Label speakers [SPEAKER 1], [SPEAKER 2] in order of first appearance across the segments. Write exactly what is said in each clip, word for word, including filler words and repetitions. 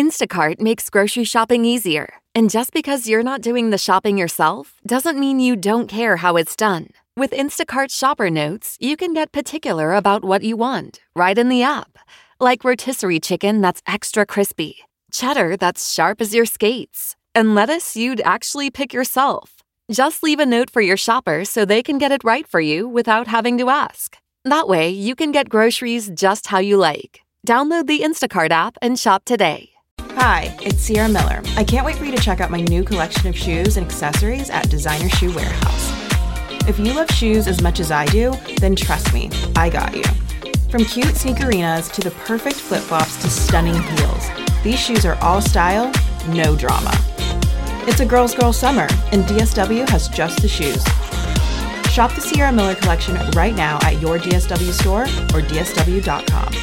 [SPEAKER 1] Instacart makes grocery shopping easier. And just because you're not doing the shopping yourself doesn't mean you don't care how it's done. With Instacart Shopper Notes, you can get particular about what you want right in the app. Like rotisserie chicken that's extra crispy, cheddar that's sharp as your skates, and lettuce you'd actually pick yourself. Just leave a note for your shopper so they can get it right for you without having to ask. That way, you can get groceries just how you like. Download the Instacart app and shop today.
[SPEAKER 2] Hi, it's Sierra Miller. I can't wait for you to check out my new collection of shoes and accessories at Designer Shoe Warehouse. If you love shoes as much as I do, then trust me, I got you. From cute sneakerinas to the perfect flip-flops to stunning heels, these shoes are all style, no drama. It's a girl's girl summer, and D S W has just the shoes. Shop the Sierra Miller collection right now at your D S W store or D S W dot com.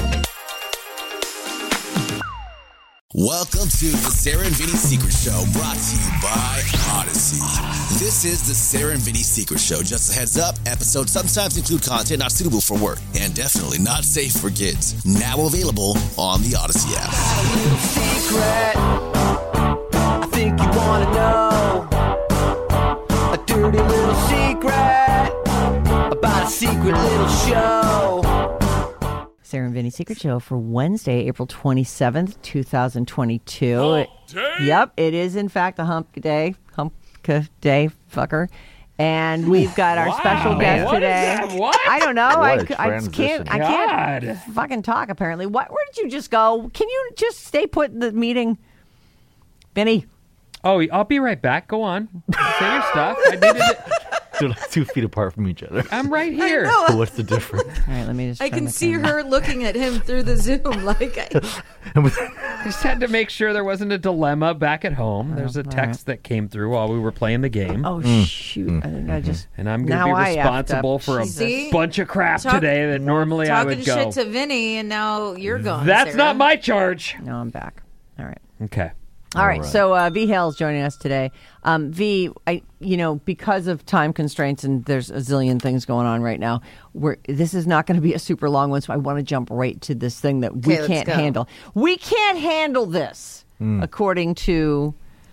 [SPEAKER 3] Welcome to the Sarah and Vinny Secret Show, brought to you by Odyssey. This is the Sarah and Vinny Secret Show. Just a heads up, episodes sometimes include content not suitable for work and definitely not safe for kids. Now available on the Odyssey app.
[SPEAKER 4] Secret, I think you want to know a dirty little secret about a secret little show.
[SPEAKER 5] Sarah and Vinny Secret Show for Wednesday, April twenty-seventh, twenty twenty-two.
[SPEAKER 6] Hump day?
[SPEAKER 5] Yep, it is in fact a hump day. Hump day, fucker. And we've got our
[SPEAKER 6] Wow,
[SPEAKER 5] special guest
[SPEAKER 6] what is
[SPEAKER 5] today.
[SPEAKER 6] that? What?
[SPEAKER 5] I don't know. I,
[SPEAKER 7] What a
[SPEAKER 5] I just can't. I can't
[SPEAKER 6] God.
[SPEAKER 5] fucking talk. Apparently, what? Where did you just go? Can you just stay put in the meeting, Vinny?
[SPEAKER 6] Oh, I'll be right back. Go on. Say your stuff. I needed it.
[SPEAKER 7] They're like two feet apart from each other.
[SPEAKER 6] I'm right here.
[SPEAKER 8] know.
[SPEAKER 7] What's the difference?
[SPEAKER 5] All right, let me just.
[SPEAKER 8] I
[SPEAKER 5] turn
[SPEAKER 8] can
[SPEAKER 5] the
[SPEAKER 8] see
[SPEAKER 5] camera.
[SPEAKER 8] her looking at him through the Zoom. Like, I,
[SPEAKER 6] I just had to make sure there wasn't a dilemma back at home. There's a
[SPEAKER 5] all
[SPEAKER 6] text that came through while we were playing the game.
[SPEAKER 5] Oh shoot! I think I just.
[SPEAKER 6] And I'm going to
[SPEAKER 5] Now
[SPEAKER 6] be
[SPEAKER 5] I effed
[SPEAKER 6] responsible
[SPEAKER 5] up.
[SPEAKER 6] for a
[SPEAKER 8] See?
[SPEAKER 6] bunch of crap
[SPEAKER 8] Talk-
[SPEAKER 6] today that normally I
[SPEAKER 8] talking
[SPEAKER 6] would go.
[SPEAKER 8] shit to Vinny, and now you're gone.
[SPEAKER 6] That's
[SPEAKER 8] Sarah.
[SPEAKER 6] not my charge.
[SPEAKER 5] No, I'm back. All right.
[SPEAKER 6] Okay.
[SPEAKER 5] All right,
[SPEAKER 7] right.
[SPEAKER 5] so uh, V Hale is joining us today. Um, V, I, you know, because of time constraints and there's a zillion things going on right now, we're, this is not going to be a super long one, so I want to jump right to this thing that we
[SPEAKER 8] Okay, let's
[SPEAKER 5] can't
[SPEAKER 8] go.
[SPEAKER 5] handle. We can't handle this, according to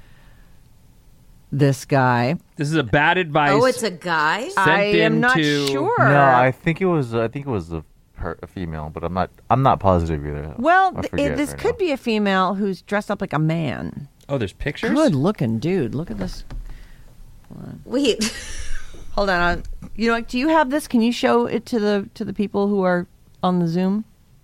[SPEAKER 5] this guy.
[SPEAKER 6] This is a bad advice.
[SPEAKER 8] Oh, it's a guy?
[SPEAKER 6] Sent
[SPEAKER 5] I am
[SPEAKER 6] in
[SPEAKER 5] not
[SPEAKER 6] to-
[SPEAKER 5] sure.
[SPEAKER 7] No, I think it was. I think it was a, her, a female, but I'm not. I'm not positive either.
[SPEAKER 5] Well,
[SPEAKER 7] I
[SPEAKER 5] th-
[SPEAKER 7] forget
[SPEAKER 5] it, this
[SPEAKER 7] right
[SPEAKER 5] could
[SPEAKER 7] now.
[SPEAKER 5] be a female who's dressed up like a man.
[SPEAKER 6] Oh, there's pictures?
[SPEAKER 5] Good looking dude. Look at this.
[SPEAKER 8] Wait.
[SPEAKER 5] Hold on. uh, You know, do you have this? Can you show it to the to the people who are on the Zoom?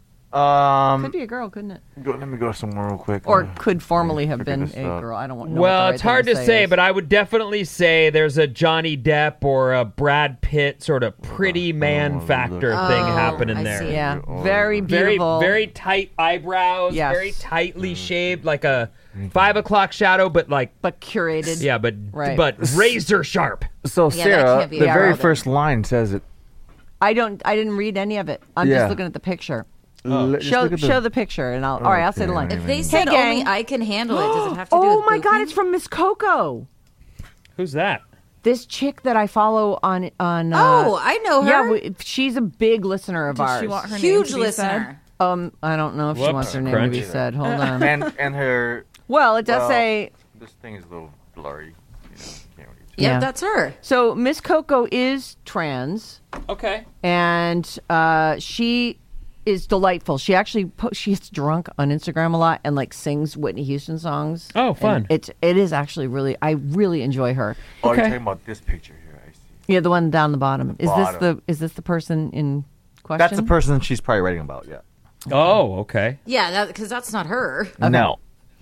[SPEAKER 7] Um,
[SPEAKER 5] Could be a girl, couldn't it?
[SPEAKER 7] go, let me go somewhere real quick.
[SPEAKER 5] Or
[SPEAKER 7] Uh,
[SPEAKER 5] could formerly have
[SPEAKER 7] figure
[SPEAKER 5] been
[SPEAKER 7] this
[SPEAKER 5] a
[SPEAKER 7] out.
[SPEAKER 5] girl. I don't know.
[SPEAKER 6] Well,
[SPEAKER 5] what the
[SPEAKER 6] it's
[SPEAKER 5] right
[SPEAKER 6] hard
[SPEAKER 5] thing
[SPEAKER 6] to say,
[SPEAKER 5] is.
[SPEAKER 6] but I would definitely say there's a Johnny Depp or a Brad Pitt sort of pretty man
[SPEAKER 7] oh,
[SPEAKER 6] factor
[SPEAKER 7] look.
[SPEAKER 6] thing
[SPEAKER 8] Oh,
[SPEAKER 6] happening
[SPEAKER 8] I
[SPEAKER 6] there.
[SPEAKER 8] see.
[SPEAKER 5] yeah,
[SPEAKER 7] Oh,
[SPEAKER 5] very
[SPEAKER 6] Very,
[SPEAKER 5] beautiful.
[SPEAKER 6] very tight eyebrows,
[SPEAKER 5] Yes.
[SPEAKER 6] very tightly shaved, like a five o'clock shadow, but like,
[SPEAKER 5] but curated.
[SPEAKER 6] yeah, but
[SPEAKER 5] Right.
[SPEAKER 6] but razor sharp.
[SPEAKER 7] So
[SPEAKER 8] Yeah, that
[SPEAKER 7] Sarah,
[SPEAKER 8] can't be
[SPEAKER 7] the
[SPEAKER 8] a
[SPEAKER 7] very
[SPEAKER 8] girl then.
[SPEAKER 7] first line says it.
[SPEAKER 5] I don't. I didn't read any of it. I'm
[SPEAKER 7] Yeah.
[SPEAKER 5] just looking at the picture.
[SPEAKER 7] L- just
[SPEAKER 5] Show
[SPEAKER 7] look at the-
[SPEAKER 5] show the picture, and I'll. All right, I'll say the line.
[SPEAKER 7] Okay.
[SPEAKER 8] If they
[SPEAKER 7] Hey,
[SPEAKER 8] said
[SPEAKER 5] gang.
[SPEAKER 8] only I can handle it, does it have to do
[SPEAKER 5] Oh
[SPEAKER 8] with
[SPEAKER 5] my God!
[SPEAKER 8] booking?
[SPEAKER 5] It's from Miss Coco.
[SPEAKER 6] Who's that?
[SPEAKER 5] This chick that I follow on on. Uh,
[SPEAKER 8] Oh, I know her.
[SPEAKER 5] Yeah, we, she's a big listener of
[SPEAKER 9] Does
[SPEAKER 5] ours.
[SPEAKER 9] she want her name
[SPEAKER 8] Huge
[SPEAKER 9] to be
[SPEAKER 8] listener.
[SPEAKER 5] Um, I don't know if she
[SPEAKER 6] Whoops,
[SPEAKER 5] wants her name to be
[SPEAKER 6] crunch.
[SPEAKER 5] said. Hold on.
[SPEAKER 7] and and her.
[SPEAKER 5] Well, it does
[SPEAKER 7] well,
[SPEAKER 5] say.
[SPEAKER 7] This thing is a little blurry. You know, can't really tell.
[SPEAKER 8] Yep,
[SPEAKER 5] Yeah.
[SPEAKER 8] that's her.
[SPEAKER 5] So Miss Coco is trans.
[SPEAKER 6] Okay.
[SPEAKER 5] And uh, she is delightful. She actually po- she gets drunk on Instagram a lot and like sings Whitney Houston songs.
[SPEAKER 6] Oh, fun.
[SPEAKER 5] And it's it is actually really I really enjoy her.
[SPEAKER 7] Oh,
[SPEAKER 6] Okay.
[SPEAKER 7] you're talking about this picture here. I see.
[SPEAKER 5] Yeah, the one down the bottom. Is
[SPEAKER 7] bottom.
[SPEAKER 5] this the is this the person in question?
[SPEAKER 7] That's the person she's probably writing about. Yeah.
[SPEAKER 6] Oh, okay.
[SPEAKER 8] Yeah, because that's not her.
[SPEAKER 7] No.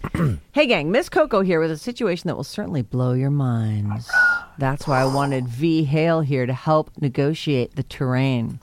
[SPEAKER 5] Hey gang, Miss Coco here with a situation that will certainly blow your minds. That's why I wanted V Hale here to help negotiate the terrain.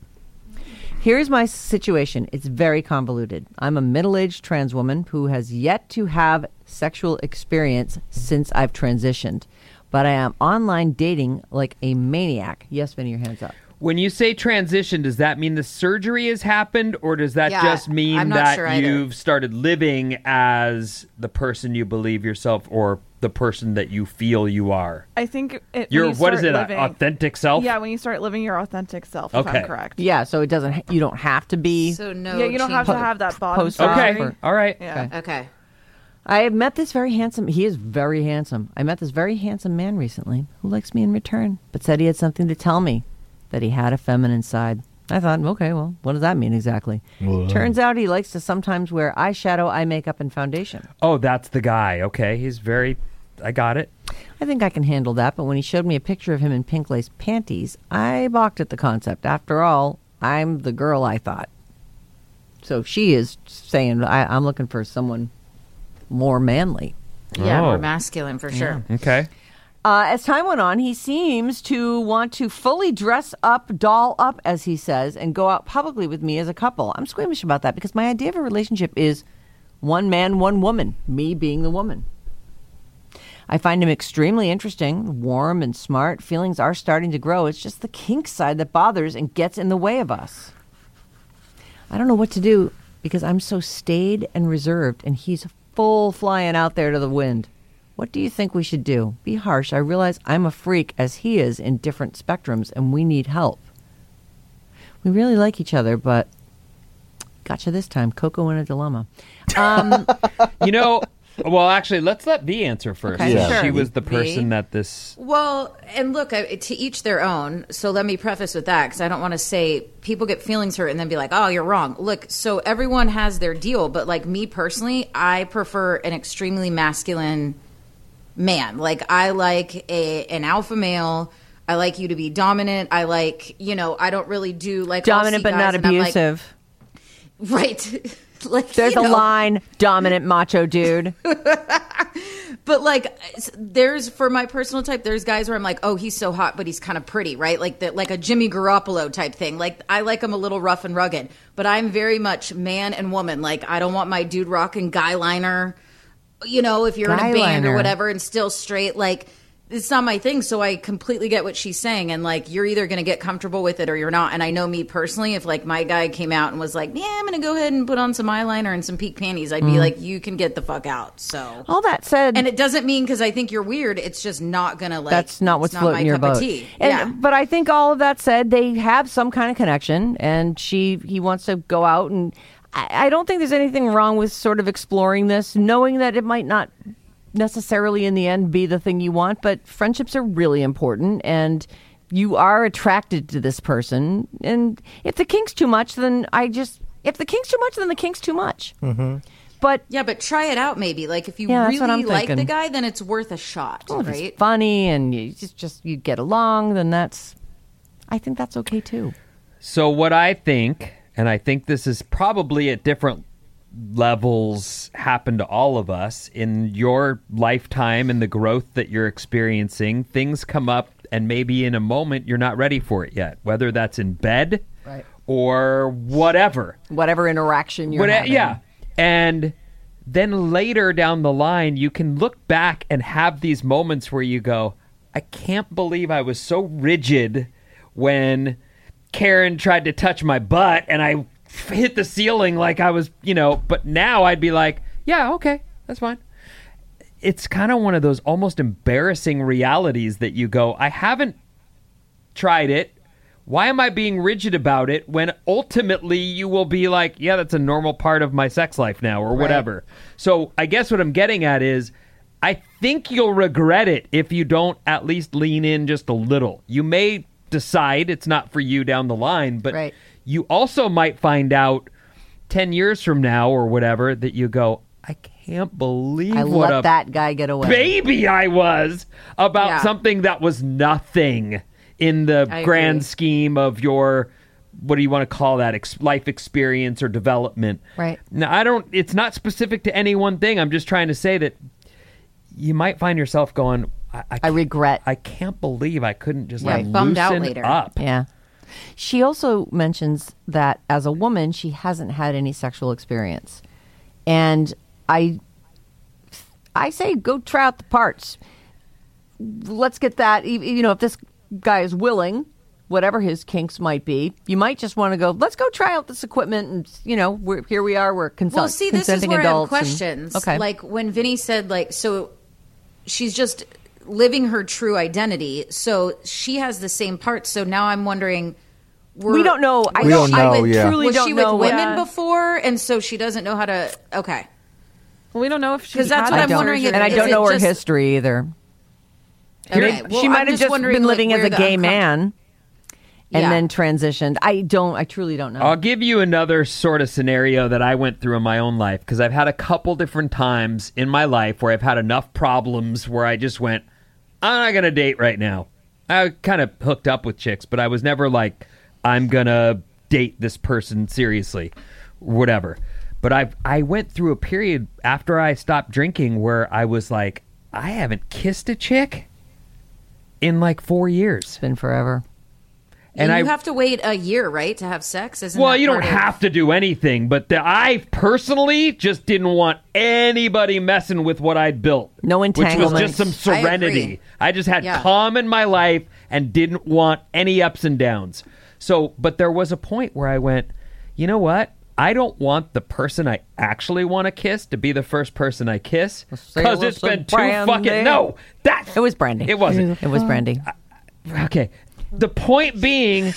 [SPEAKER 5] Here's my situation. It's very convoluted. I'm a middle-aged trans woman who has yet to have sexual experience since I've transitioned. But I am online dating like a maniac. Yes, Vinny, your hands up.
[SPEAKER 6] When you say transition, does that mean the surgery has happened, or does that
[SPEAKER 8] Yeah,
[SPEAKER 6] just mean
[SPEAKER 8] I'm not
[SPEAKER 6] that
[SPEAKER 8] sure either.
[SPEAKER 6] you've started living as the person you believe yourself, or the person that you feel you are?
[SPEAKER 9] I think it,
[SPEAKER 6] Your
[SPEAKER 9] when you
[SPEAKER 6] what is
[SPEAKER 9] start
[SPEAKER 6] it?
[SPEAKER 9] living-
[SPEAKER 6] a authentic self?
[SPEAKER 9] Yeah, when you start living your authentic self, if
[SPEAKER 6] Okay.
[SPEAKER 9] I'm correct.
[SPEAKER 5] Yeah, so it doesn't. You don't have to be.
[SPEAKER 8] So no.
[SPEAKER 9] Yeah, you don't have to
[SPEAKER 8] change-
[SPEAKER 9] have that bottom
[SPEAKER 5] Post-
[SPEAKER 9] story.
[SPEAKER 6] Okay. All right.
[SPEAKER 9] Yeah.
[SPEAKER 5] Okay.
[SPEAKER 8] Okay.
[SPEAKER 5] I have met this very handsome, he is very handsome. I met this very handsome man recently who likes me in return, but said he had something to tell me, that he had a feminine side. I thought, okay, well, what does that mean exactly? Whoa. Turns out he likes to sometimes wear eyeshadow, eye makeup, and foundation.
[SPEAKER 6] Oh, that's the guy. Okay, he's very, I got it.
[SPEAKER 5] I think I can handle that, but when he showed me a picture of him in pink lace panties, I balked at the concept. After all, I'm the girl I thought. So she is saying, I, I'm looking for someone more manly.
[SPEAKER 8] Yeah,
[SPEAKER 6] Oh.
[SPEAKER 8] more masculine for sure.
[SPEAKER 6] Okay.
[SPEAKER 5] Uh, as time went on, he seems to want to fully dress up, doll up, as he says, and go out publicly with me as a couple. I'm squeamish about that because my idea of a relationship is one man, one woman, me being the woman. I find him extremely interesting, warm and smart. Feelings are starting to grow. It's just the kink side that bothers and gets in the way of us. I don't know what to do because I'm so staid and reserved, and he's full flying out there to the wind. What do you think we should do? Be harsh. I realize I'm a freak as he is in different spectrums, and we need help. We really like each other, but gotcha this time. Coco in a dilemma. Um,
[SPEAKER 6] You know, well, actually, let's let V answer first.
[SPEAKER 5] Okay,
[SPEAKER 7] Yeah.
[SPEAKER 5] sure.
[SPEAKER 6] She was the
[SPEAKER 8] V?
[SPEAKER 6] person that this...
[SPEAKER 8] Well, and look, I, to each their own. So let me preface with that because I don't want to say people get feelings hurt and then be like, oh, you're wrong. Look, so everyone has their deal. But like me personally, I prefer an extremely masculine man. Like I like a an alpha male. I like you to be dominant. I like, you know, I don't really do like I'll
[SPEAKER 5] dominant
[SPEAKER 8] see
[SPEAKER 5] but
[SPEAKER 8] guys
[SPEAKER 5] not
[SPEAKER 8] and I'm like-
[SPEAKER 5] abusive.
[SPEAKER 8] right. Like
[SPEAKER 5] There's
[SPEAKER 8] you
[SPEAKER 5] a
[SPEAKER 8] know.
[SPEAKER 5] line, dominant macho dude.
[SPEAKER 8] But like, there's for my personal type, there's guys where I'm like, oh, he's so hot, but he's kind of pretty, right? Like the, like a Jimmy Garoppolo type thing. Like I like him a little rough and rugged, but I'm very much man and woman. Like I don't want my dude rocking guy liner. You know, if you're in
[SPEAKER 5] Guy
[SPEAKER 8] a band
[SPEAKER 5] liner.
[SPEAKER 8] or whatever, and still straight, like it's not my thing. So I completely get what she's saying, and like you're either going to get comfortable with it or you're not. And I know me personally, if like my guy came out and was like, yeah, I'm going to go ahead and put on some eyeliner and some pink panties, I'd be like, you can get the fuck out. So
[SPEAKER 5] All that said,
[SPEAKER 8] and it doesn't mean because I think you're weird. It's just not gonna like.
[SPEAKER 5] that's not what's
[SPEAKER 8] it's
[SPEAKER 5] floating
[SPEAKER 8] my
[SPEAKER 5] your
[SPEAKER 8] cup
[SPEAKER 5] boat.
[SPEAKER 8] Of tea.
[SPEAKER 5] And,
[SPEAKER 8] yeah,
[SPEAKER 5] But I think all of that said, they have some kind of connection, and she he wants to go out, and I, I don't think there's anything wrong with sort of exploring this, knowing that it might not necessarily in the end be the thing you want, but friendships are really important, and you are attracted to this person. And if the kink's too much, then I just if the kink's too much, then the kink's too much. Mm-hmm. But
[SPEAKER 8] yeah, but try it out maybe. Like if you
[SPEAKER 5] Yeah, that's what
[SPEAKER 8] really
[SPEAKER 5] I'm
[SPEAKER 8] like the
[SPEAKER 5] thinking.
[SPEAKER 8] guy, then it's worth a shot,
[SPEAKER 5] well, if
[SPEAKER 8] right?
[SPEAKER 5] it's funny and you just just you get along, then that's I think that's okay too.
[SPEAKER 6] So what I think, and I think this is probably at different levels happen to all of us in your lifetime and the growth that you're experiencing, things come up and maybe in a moment you're not ready for it yet, whether that's in bed
[SPEAKER 5] Right.
[SPEAKER 6] or whatever.
[SPEAKER 5] Whatever interaction you're
[SPEAKER 6] What-
[SPEAKER 5] having.
[SPEAKER 6] yeah. And then later down the line, you can look back and have these moments where you go, I can't believe I was so rigid when Karen tried to touch my butt and I hit the ceiling like I was, you know, but now I'd be like, yeah, okay, that's fine. It's kind of one of those almost embarrassing realities that you go, I haven't tried it. Why am I being rigid about it when ultimately you will be like, yeah, that's a normal part of my sex life now or whatever. So I guess what I'm getting at is I think you'll regret it if you don't at least lean in just a little. You may decide it's not for you down the line, but
[SPEAKER 5] Right.
[SPEAKER 6] you also might find out ten years from now or whatever that you go, I can't believe
[SPEAKER 5] I
[SPEAKER 6] what
[SPEAKER 5] let
[SPEAKER 6] a
[SPEAKER 5] that guy get away.
[SPEAKER 6] baby I was about
[SPEAKER 8] Yeah.
[SPEAKER 6] something that was nothing in the
[SPEAKER 8] I
[SPEAKER 6] grand
[SPEAKER 8] agree.
[SPEAKER 6] scheme of your, what do you want to call that, ex- life experience or development.
[SPEAKER 5] Right.
[SPEAKER 6] Now, I don't, it's not specific to any one thing. I'm just trying to say that you might find yourself going, I, I,
[SPEAKER 5] I
[SPEAKER 6] can't-
[SPEAKER 5] regret.
[SPEAKER 6] I can't believe I couldn't just
[SPEAKER 8] Yeah,
[SPEAKER 6] like
[SPEAKER 8] bummed out
[SPEAKER 6] loosen
[SPEAKER 8] later.
[SPEAKER 6] up.
[SPEAKER 5] Yeah. She also mentions that as a woman, she hasn't had any sexual experience. And I I say go try out the parts. Let's get that, you you know, if this guy is willing, whatever his kinks might be, you might just want to go, let's go try out this equipment and, you know, we're, here we are, we're consult-
[SPEAKER 8] Well, see, this is
[SPEAKER 5] consenting
[SPEAKER 8] where I have
[SPEAKER 5] adults. and-
[SPEAKER 8] questions.
[SPEAKER 5] okay.
[SPEAKER 8] Like when Vinny said, like, so she's just living her true identity. So she has the same parts. So now I'm wondering. Were,
[SPEAKER 5] We don't know. I
[SPEAKER 7] We don't
[SPEAKER 8] she
[SPEAKER 7] know,
[SPEAKER 8] with-
[SPEAKER 7] yeah.
[SPEAKER 5] truly
[SPEAKER 8] Was
[SPEAKER 5] don't
[SPEAKER 8] she
[SPEAKER 5] know
[SPEAKER 8] with
[SPEAKER 5] what-
[SPEAKER 8] women
[SPEAKER 5] Yeah.
[SPEAKER 8] before, and so she doesn't know how to? Okay.
[SPEAKER 9] We don't know if she's
[SPEAKER 8] Because that's
[SPEAKER 9] had
[SPEAKER 8] what
[SPEAKER 9] that
[SPEAKER 8] I'm wondering.
[SPEAKER 9] surgery.
[SPEAKER 5] And I
[SPEAKER 8] Is
[SPEAKER 5] don't
[SPEAKER 8] it
[SPEAKER 5] know her
[SPEAKER 8] just-
[SPEAKER 5] history either.
[SPEAKER 8] Okay, well,
[SPEAKER 5] she
[SPEAKER 8] I'm
[SPEAKER 5] might have just
[SPEAKER 8] wondering,
[SPEAKER 5] been
[SPEAKER 8] like,
[SPEAKER 5] living as
[SPEAKER 8] where
[SPEAKER 5] a
[SPEAKER 8] the
[SPEAKER 5] gay
[SPEAKER 8] uncom-
[SPEAKER 5] man and
[SPEAKER 8] Yeah.
[SPEAKER 5] then transitioned. I don't. I truly don't know.
[SPEAKER 6] I'll give you another sort of scenario that I went through in my own life because I've had a couple different times in my life where I've had enough problems where I just went, I'm not going to date right now. I kind of hooked up with chicks, but I was never like, I'm going to date this person seriously, whatever. But I I went through a period after I stopped drinking where I was like, I haven't kissed a chick in like four years.
[SPEAKER 5] It's been forever.
[SPEAKER 6] And
[SPEAKER 8] And you
[SPEAKER 6] I-
[SPEAKER 8] have to wait a year, right, to have sex? Isn't
[SPEAKER 6] Well,
[SPEAKER 8] that
[SPEAKER 6] you don't
[SPEAKER 8] part of-
[SPEAKER 6] have to do anything, but the, I personally just didn't want anybody messing with what I'd built.
[SPEAKER 5] No
[SPEAKER 6] Which was
[SPEAKER 5] entanglements.
[SPEAKER 6] just some
[SPEAKER 8] I
[SPEAKER 6] serenity.
[SPEAKER 8] agree.
[SPEAKER 6] I, just had
[SPEAKER 8] Yeah.
[SPEAKER 6] calm in my life and didn't want any ups and downs. So, but there was a point where I went, you know what? I don't want the person I actually want to kiss to be the first person I kiss because it's been too fucking no. That
[SPEAKER 5] It was Brandy.
[SPEAKER 6] It wasn't.
[SPEAKER 5] It was Brandy.
[SPEAKER 6] Okay. The point being,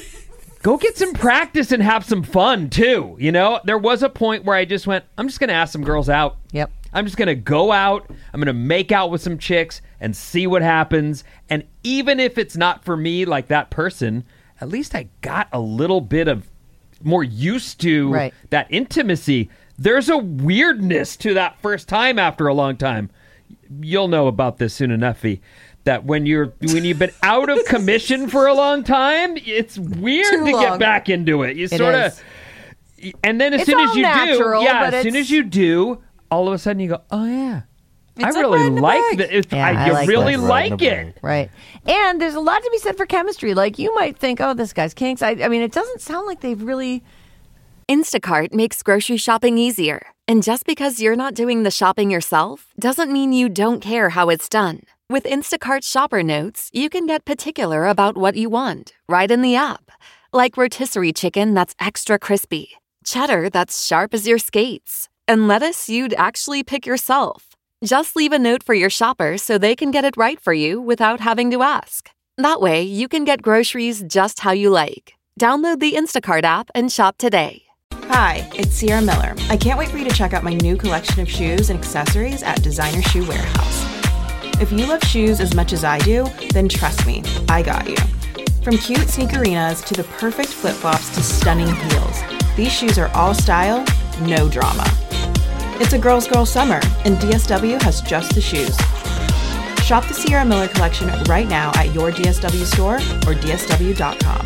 [SPEAKER 6] go get some practice and have some fun too. You know, there was a point where I just went, I'm just going to ask some girls out.
[SPEAKER 5] Yep.
[SPEAKER 6] I'm just going to go out. I'm going to make out with some chicks and see what happens. And even if it's not for me, like that person, at least I got a little bit of more used to
[SPEAKER 5] Right.
[SPEAKER 6] that intimacy. There's a weirdness to that first time after a long time. You'll know about this soon enough, V. That when you're when you've been out of commission for a long time, it's weird
[SPEAKER 8] Too
[SPEAKER 6] to
[SPEAKER 8] long.
[SPEAKER 6] get back into it. You
[SPEAKER 5] It
[SPEAKER 6] sort
[SPEAKER 5] is.
[SPEAKER 6] of, and then as
[SPEAKER 5] It's
[SPEAKER 6] soon as
[SPEAKER 5] all
[SPEAKER 6] you
[SPEAKER 5] natural,
[SPEAKER 6] do, yeah,
[SPEAKER 5] but
[SPEAKER 6] as soon
[SPEAKER 5] it's-
[SPEAKER 6] as you do, all of a sudden you go, oh yeah,
[SPEAKER 8] It's
[SPEAKER 6] I
[SPEAKER 8] like
[SPEAKER 6] really
[SPEAKER 8] riding a
[SPEAKER 6] like
[SPEAKER 8] bike.
[SPEAKER 6] that. It's-
[SPEAKER 5] Yeah,
[SPEAKER 6] I,
[SPEAKER 5] I
[SPEAKER 6] you
[SPEAKER 5] like
[SPEAKER 6] really
[SPEAKER 7] that.
[SPEAKER 6] like
[SPEAKER 7] Riding a
[SPEAKER 6] it.
[SPEAKER 7] bike.
[SPEAKER 5] Right. And there's a lot to be said for chemistry. Like, you might think, oh, this guy's kinks. I, I mean, it doesn't sound like they've really...
[SPEAKER 1] Instacart makes grocery shopping easier. And just because you're not doing the shopping yourself doesn't mean you don't care how it's done. With Instacart shopper notes, you can get particular about what you want right in the app. Like rotisserie chicken that's extra crispy, cheddar that's sharp as your skates, and lettuce you'd actually pick yourself. Just leave a note for your shopper so they can get it right for you without having to ask. That way, you can get groceries just how you like. Download the Instacart app and shop today.
[SPEAKER 2] Hi, it's Sierra Miller. I can't wait for you to check out my new collection of shoes and accessories at Designer Shoe Warehouse. If you love shoes as much as I do, then trust me, I got you. From cute sneakerinas to the perfect flip-flops to stunning heels, these shoes are all style, no drama. It's a girl's girl summer, and D S W has just the shoes. Shop the Sierra Miller collection right now at your D S W store or D S W dot com.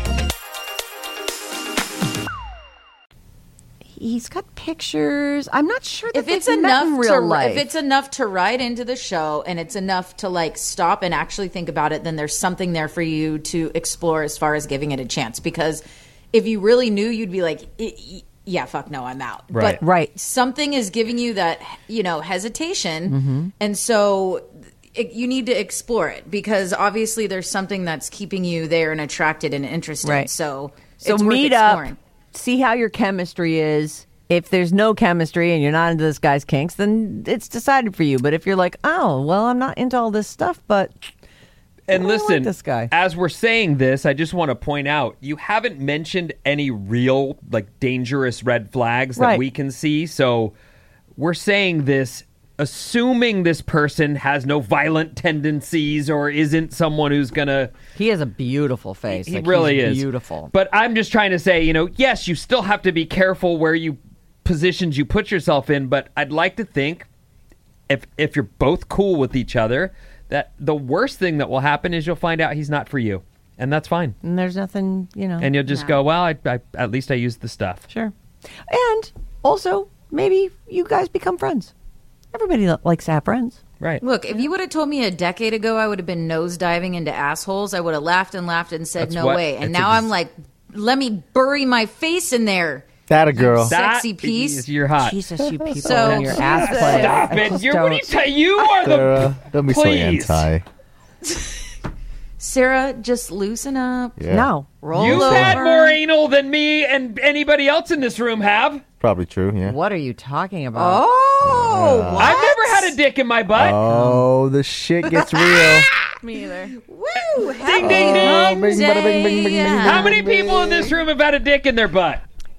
[SPEAKER 5] He's got pictures. I'm not sure that
[SPEAKER 8] If it's
[SPEAKER 5] they've met
[SPEAKER 8] enough
[SPEAKER 5] in real
[SPEAKER 8] to
[SPEAKER 5] life.
[SPEAKER 8] if it's enough to ride into the show and it's enough to like stop and actually think about it, then there's something there for you to explore as far as giving it a chance. Because if you really knew, you'd be like, "I- I- yeah, fuck no, I'm out.
[SPEAKER 6] Right.
[SPEAKER 8] But
[SPEAKER 5] Right.
[SPEAKER 8] something is giving you that, you know, hesitation, and so it, you need to explore it because obviously there's something that's keeping you there and attracted and interested.
[SPEAKER 5] Right.
[SPEAKER 8] So
[SPEAKER 5] So
[SPEAKER 8] it's worth
[SPEAKER 5] meet up,
[SPEAKER 8] exploring.
[SPEAKER 5] see how your chemistry is. If there's no chemistry and you're not into this guy's kinks, then it's decided for you. But if you're like, oh, well, I'm not into all this stuff, but
[SPEAKER 6] And
[SPEAKER 5] I like
[SPEAKER 6] listen,
[SPEAKER 5] this guy.
[SPEAKER 6] as we're saying this, I just want to point out you haven't mentioned any real, like, dangerous red flags that
[SPEAKER 5] Right.
[SPEAKER 6] we can see. So we're saying this assuming this person has no violent tendencies or isn't someone who's going to.
[SPEAKER 5] he has a beautiful face.
[SPEAKER 6] He
[SPEAKER 5] Like,
[SPEAKER 6] really
[SPEAKER 5] he's
[SPEAKER 6] is
[SPEAKER 5] beautiful.
[SPEAKER 6] But I'm just trying to say, you know, yes, you still have to be careful where you positions you put yourself in. But I'd like to think if if you're both cool with each other, that the worst thing that will happen is you'll find out he's not for you, and that's fine.
[SPEAKER 5] And there's nothing, you know.
[SPEAKER 6] And you'll just go, well, I, I, at least I used the stuff.
[SPEAKER 5] Sure. And also, maybe you guys become friends. Everybody li- likes to have friends.
[SPEAKER 6] Right.
[SPEAKER 8] Look, if you would have told me a decade ago I would have been nose diving into assholes, I would have laughed and laughed and said
[SPEAKER 6] That's
[SPEAKER 8] no
[SPEAKER 6] what-
[SPEAKER 8] way. And
[SPEAKER 6] it's
[SPEAKER 8] now
[SPEAKER 6] ex-
[SPEAKER 8] I'm like, let me bury my face in there.
[SPEAKER 7] That a girl.
[SPEAKER 6] That
[SPEAKER 8] Sexy piece.
[SPEAKER 6] is- You're hot.
[SPEAKER 5] Jesus, you people
[SPEAKER 8] So-
[SPEAKER 5] and your ass play.
[SPEAKER 6] Stop
[SPEAKER 5] I
[SPEAKER 6] it.
[SPEAKER 5] just
[SPEAKER 6] You're, what do you
[SPEAKER 5] don't-
[SPEAKER 6] say? You are the.
[SPEAKER 7] Sarah, don't be
[SPEAKER 6] Please.
[SPEAKER 7] so anti.
[SPEAKER 8] Sarah, just loosen up.
[SPEAKER 7] Yeah.
[SPEAKER 5] No.
[SPEAKER 8] Roll
[SPEAKER 6] You've
[SPEAKER 8] over.
[SPEAKER 6] had more anal than me and anybody else in this room have.
[SPEAKER 7] Probably true, yeah.
[SPEAKER 5] What are you talking about?
[SPEAKER 8] Oh, what?
[SPEAKER 6] I've never had a dick in my butt.
[SPEAKER 7] Oh, the shit gets real.
[SPEAKER 9] Me either.
[SPEAKER 8] Woo!
[SPEAKER 6] Ding, ding,
[SPEAKER 7] Oh,
[SPEAKER 6] ding.
[SPEAKER 7] bing, bada, bing, bing, bing, bing,
[SPEAKER 6] How many
[SPEAKER 7] bing,
[SPEAKER 6] people in
[SPEAKER 7] bing.
[SPEAKER 6] this room have had a dick in their butt?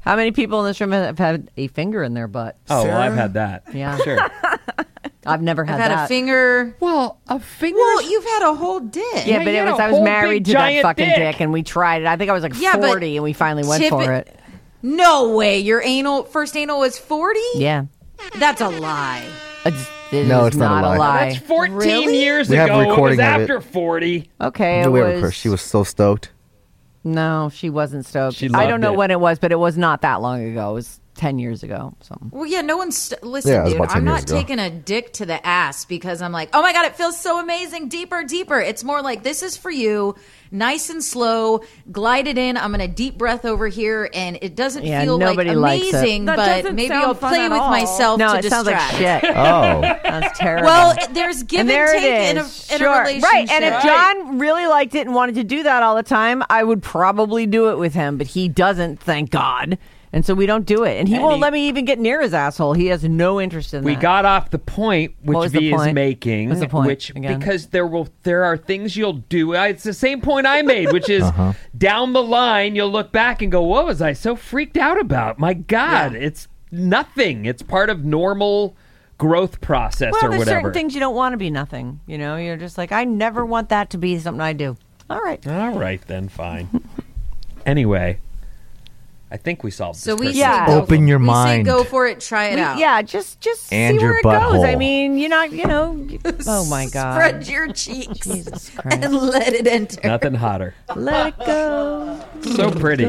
[SPEAKER 5] How many people in this room have had a finger in their butt?
[SPEAKER 6] Oh, well, I've had that.
[SPEAKER 5] Yeah.
[SPEAKER 6] Sure.
[SPEAKER 5] I've never had
[SPEAKER 8] I've had
[SPEAKER 5] that.
[SPEAKER 8] a finger.
[SPEAKER 6] Well, a finger.
[SPEAKER 8] Well, you've had a whole dick.
[SPEAKER 5] Yeah,
[SPEAKER 6] Yeah,
[SPEAKER 5] but
[SPEAKER 6] you
[SPEAKER 5] it
[SPEAKER 6] had
[SPEAKER 5] was
[SPEAKER 6] a
[SPEAKER 5] I was
[SPEAKER 6] whole
[SPEAKER 5] married
[SPEAKER 6] big,
[SPEAKER 5] to that
[SPEAKER 6] giant
[SPEAKER 5] fucking
[SPEAKER 6] dick.
[SPEAKER 5] dick, and we tried it. I think I was like
[SPEAKER 8] Yeah, but
[SPEAKER 5] forty, and we finally went
[SPEAKER 8] tip-
[SPEAKER 5] for it.
[SPEAKER 8] No way. Your anal first anal was forty?
[SPEAKER 5] Yeah.
[SPEAKER 8] That's a lie.
[SPEAKER 5] It's, it
[SPEAKER 10] No,
[SPEAKER 5] is
[SPEAKER 10] it's not a lie.
[SPEAKER 5] lie.
[SPEAKER 6] That's fourteen
[SPEAKER 8] Really?
[SPEAKER 6] years
[SPEAKER 10] We have
[SPEAKER 6] ago. It was
[SPEAKER 10] recording of it.
[SPEAKER 6] after forty.
[SPEAKER 5] Okay, it
[SPEAKER 10] We have a
[SPEAKER 5] was.
[SPEAKER 10] crush. She was so stoked.
[SPEAKER 5] No, she wasn't stoked.
[SPEAKER 6] She
[SPEAKER 5] I
[SPEAKER 6] loved
[SPEAKER 5] don't know
[SPEAKER 6] it.
[SPEAKER 5] when it was, but it was not that long ago. It was ten years ago. Something.
[SPEAKER 8] Well, yeah, no one's. St- Listen,
[SPEAKER 10] Yeah, it was
[SPEAKER 8] dude,
[SPEAKER 10] about ten
[SPEAKER 8] I'm
[SPEAKER 10] years
[SPEAKER 8] not
[SPEAKER 10] ago.
[SPEAKER 8] taking a dick to the ass because I'm like, oh my God, it feels so amazing. Deeper, deeper. It's more like, this is for you. Nice and slow. Glide it in. I'm going to deep breath over here. And it doesn't
[SPEAKER 5] Yeah,
[SPEAKER 8] feel like
[SPEAKER 5] nobody likes it.
[SPEAKER 8] amazing,
[SPEAKER 9] That
[SPEAKER 8] but
[SPEAKER 9] doesn't
[SPEAKER 8] maybe
[SPEAKER 9] sound
[SPEAKER 8] I'll
[SPEAKER 9] fun
[SPEAKER 8] play
[SPEAKER 9] at
[SPEAKER 8] with
[SPEAKER 9] all.
[SPEAKER 8] myself
[SPEAKER 5] No,
[SPEAKER 8] to
[SPEAKER 5] it sounds like
[SPEAKER 8] distract.
[SPEAKER 5] shit.
[SPEAKER 10] Oh.
[SPEAKER 5] That's terrible.
[SPEAKER 8] Well, there's give
[SPEAKER 5] and
[SPEAKER 8] and,
[SPEAKER 5] there
[SPEAKER 8] take
[SPEAKER 5] it
[SPEAKER 8] in a,
[SPEAKER 5] is.
[SPEAKER 8] in
[SPEAKER 5] sure.
[SPEAKER 8] a relationship.
[SPEAKER 5] Right, and if John really liked it and wanted to do that all the time, I would probably do it with him, but he doesn't, thank God. And so we don't do it. And he
[SPEAKER 6] And
[SPEAKER 5] won't
[SPEAKER 6] he-
[SPEAKER 5] let me even get near his asshole. He has no interest in
[SPEAKER 6] We
[SPEAKER 5] that.
[SPEAKER 6] got off the point which
[SPEAKER 5] was the
[SPEAKER 6] V is
[SPEAKER 5] point?
[SPEAKER 6] making,
[SPEAKER 5] What's the point
[SPEAKER 6] which
[SPEAKER 5] again?
[SPEAKER 6] because there will there are things you'll do. uh, It's the same point I made, which is
[SPEAKER 10] Uh-huh.
[SPEAKER 6] down the line you'll look back and go, "What was I so freaked out about? My God,
[SPEAKER 8] Yeah.
[SPEAKER 6] it's nothing. It's part of normal growth process
[SPEAKER 5] well,
[SPEAKER 6] or
[SPEAKER 5] there's
[SPEAKER 6] whatever."
[SPEAKER 5] certain things you don't want to be nothing. You know, you're just like, I never want that to be something I do. All right.
[SPEAKER 6] All right, then fine. Anyway, I think we solved
[SPEAKER 8] So
[SPEAKER 6] this.
[SPEAKER 8] we
[SPEAKER 6] Chris.
[SPEAKER 5] Yeah.
[SPEAKER 8] say go,
[SPEAKER 10] Open your
[SPEAKER 8] we
[SPEAKER 10] mind.
[SPEAKER 8] Say go for it. Try it
[SPEAKER 5] We-
[SPEAKER 8] out.
[SPEAKER 5] yeah, just just
[SPEAKER 10] And
[SPEAKER 5] see
[SPEAKER 10] your
[SPEAKER 5] where it goes.
[SPEAKER 10] butthole.
[SPEAKER 5] I mean, you're not, you know. you- Oh my God.
[SPEAKER 8] Spread your cheeks
[SPEAKER 5] Jesus Christ.
[SPEAKER 8] and let it enter.
[SPEAKER 6] Nothing hotter.
[SPEAKER 5] Let it go.
[SPEAKER 6] So pretty.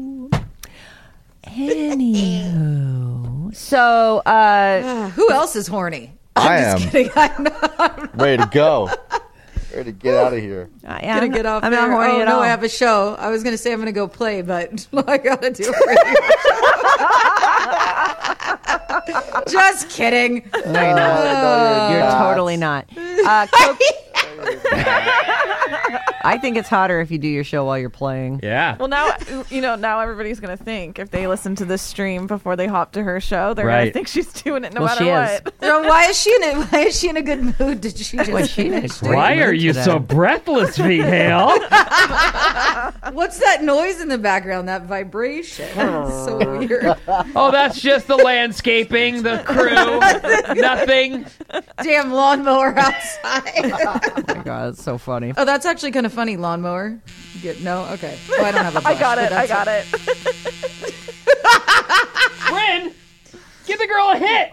[SPEAKER 5] Anywho, so uh,
[SPEAKER 8] Who else is horny?
[SPEAKER 10] I am
[SPEAKER 8] I'm not
[SPEAKER 10] ready to go. Ready to get out of here.
[SPEAKER 5] I
[SPEAKER 8] gonna
[SPEAKER 5] am
[SPEAKER 8] get off
[SPEAKER 5] I'm
[SPEAKER 8] there.
[SPEAKER 5] not horny
[SPEAKER 8] oh,
[SPEAKER 5] at
[SPEAKER 8] no,
[SPEAKER 5] all.
[SPEAKER 8] I have a show. I was gonna say I'm gonna go play, but I gotta do it. Just kidding.
[SPEAKER 5] I know. You're totally not. Uh, Coke- I think it's hotter if you do your show while you're playing.
[SPEAKER 6] Yeah.
[SPEAKER 9] Well, now you know. Now everybody's gonna think if they listen to this stream before they hop to her show, they're
[SPEAKER 6] Right.
[SPEAKER 9] gonna think she's doing it no
[SPEAKER 5] Well,
[SPEAKER 9] matter
[SPEAKER 5] she is.
[SPEAKER 9] what.
[SPEAKER 8] So why is she in a, why is she in a good mood? Did she just
[SPEAKER 5] Well, she
[SPEAKER 8] finish?
[SPEAKER 5] is great.
[SPEAKER 6] Why
[SPEAKER 5] mood
[SPEAKER 6] are you
[SPEAKER 5] today.
[SPEAKER 6] so breathless, V. Hale?
[SPEAKER 8] What's that noise in the background? That vibration. It's so weird.
[SPEAKER 6] Oh, that's just the landscaping, the crew, nothing.
[SPEAKER 8] Damn lawnmower outside.
[SPEAKER 5] Oh my God, it's so funny.
[SPEAKER 8] Oh, that's actually kind of funny. Lawnmower. Get no. Okay. Well, I don't have a.
[SPEAKER 9] I
[SPEAKER 8] bush,
[SPEAKER 9] got
[SPEAKER 8] but
[SPEAKER 9] it. I
[SPEAKER 8] that's
[SPEAKER 9] got it.
[SPEAKER 6] Bryn, give the girl a hit.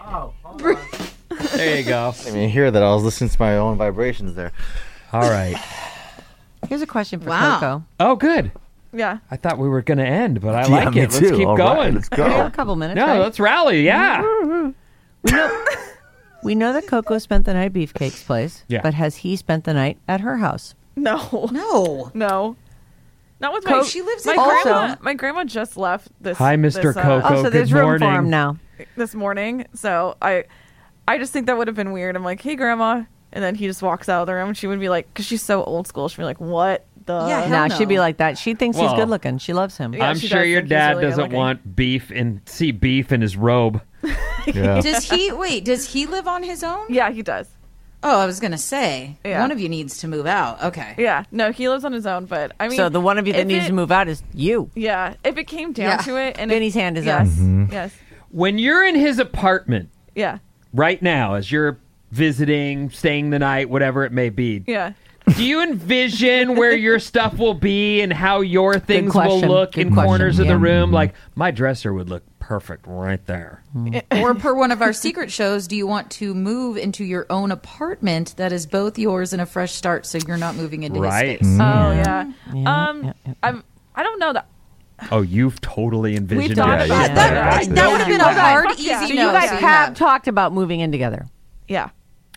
[SPEAKER 6] There you go.
[SPEAKER 10] I didn't even hear that. I was listening to my own vibrations there.
[SPEAKER 6] All right.
[SPEAKER 5] Here's a question for
[SPEAKER 8] Wow.
[SPEAKER 5] Coco.
[SPEAKER 6] Oh, good.
[SPEAKER 9] Yeah.
[SPEAKER 6] I thought we were going to end, but I
[SPEAKER 10] Yeah,
[SPEAKER 6] like
[SPEAKER 10] me
[SPEAKER 6] it.
[SPEAKER 10] too.
[SPEAKER 6] Let's keep
[SPEAKER 10] All right,
[SPEAKER 6] going.
[SPEAKER 10] let's
[SPEAKER 5] We have a
[SPEAKER 10] go.
[SPEAKER 5] couple minutes.
[SPEAKER 6] No,
[SPEAKER 5] right?
[SPEAKER 6] let's rally. Yeah.
[SPEAKER 5] We know, we know that Coco spent the night at Beefcake's place.
[SPEAKER 6] Yeah.
[SPEAKER 5] But has he spent the night at her house?
[SPEAKER 9] No.
[SPEAKER 8] No.
[SPEAKER 9] No. Not with
[SPEAKER 8] Co-
[SPEAKER 9] my.
[SPEAKER 8] she lives
[SPEAKER 9] my
[SPEAKER 8] in
[SPEAKER 9] grandma.
[SPEAKER 5] Also-
[SPEAKER 9] my grandma just left this.
[SPEAKER 6] Hi, Mister
[SPEAKER 9] this, uh,
[SPEAKER 6] Coco.
[SPEAKER 5] Oh, so
[SPEAKER 6] good
[SPEAKER 5] there's room for
[SPEAKER 6] morning.
[SPEAKER 5] him now.
[SPEAKER 9] this morning. So I, I just think that would have been weird. I'm like, hey, grandma, and then he just walks out of the room. And she would be like, because she's so old school. She'd be like, what the?
[SPEAKER 8] Yeah, hell
[SPEAKER 5] Now
[SPEAKER 8] no.
[SPEAKER 5] she'd be like that. She thinks he's
[SPEAKER 6] Well,
[SPEAKER 5] good looking. She loves him.
[SPEAKER 9] Yeah,
[SPEAKER 6] I'm
[SPEAKER 9] she
[SPEAKER 6] sure
[SPEAKER 9] does
[SPEAKER 6] your
[SPEAKER 9] think he's
[SPEAKER 6] dad
[SPEAKER 9] really good
[SPEAKER 6] doesn't
[SPEAKER 9] looking.
[SPEAKER 6] want beef and see beef in his robe.
[SPEAKER 10] Yeah.
[SPEAKER 8] Does he wait? Does he live on his own?
[SPEAKER 9] Yeah, he does.
[SPEAKER 8] Oh, I was gonna say
[SPEAKER 9] Yeah.
[SPEAKER 8] one of you needs to move out. Okay.
[SPEAKER 9] Yeah, no, he lives on his own. But I mean,
[SPEAKER 5] So the one of you that
[SPEAKER 9] if
[SPEAKER 5] needs
[SPEAKER 9] it-
[SPEAKER 5] to move out is you.
[SPEAKER 9] Yeah, if it came down
[SPEAKER 8] Yeah.
[SPEAKER 9] to it, and
[SPEAKER 5] Vinny's
[SPEAKER 9] if,
[SPEAKER 5] hand is
[SPEAKER 9] yes,
[SPEAKER 5] up.
[SPEAKER 9] yes,
[SPEAKER 6] When you're in his apartment
[SPEAKER 9] yeah,
[SPEAKER 6] right now, as you're visiting, staying the night, whatever it may be,
[SPEAKER 9] yeah.
[SPEAKER 6] do you envision where your stuff will be and how your things will
[SPEAKER 5] question.
[SPEAKER 6] look
[SPEAKER 5] Good
[SPEAKER 6] in
[SPEAKER 5] question,
[SPEAKER 6] corners of
[SPEAKER 5] yeah.
[SPEAKER 6] the room? Like, my dresser would look perfect right there.
[SPEAKER 8] Or per one of our secret shows, do you want to move into your own apartment that is both yours and a fresh start, so you're not moving into
[SPEAKER 6] Right.
[SPEAKER 8] his space?
[SPEAKER 9] Oh yeah.
[SPEAKER 5] Yeah,
[SPEAKER 9] um,
[SPEAKER 5] yeah, yeah.
[SPEAKER 9] I'm. I don't know that.
[SPEAKER 6] Oh, you've totally envisioned
[SPEAKER 9] talked
[SPEAKER 6] it.
[SPEAKER 9] about
[SPEAKER 10] Yeah,
[SPEAKER 8] That,
[SPEAKER 10] yeah,
[SPEAKER 8] that,
[SPEAKER 10] yeah.
[SPEAKER 8] would have been a
[SPEAKER 9] Okay,
[SPEAKER 8] hard,
[SPEAKER 9] fuck
[SPEAKER 8] easy
[SPEAKER 9] yeah.
[SPEAKER 5] So
[SPEAKER 8] no.
[SPEAKER 5] you guys
[SPEAKER 8] so
[SPEAKER 5] have talked about moving in together.
[SPEAKER 9] Yeah.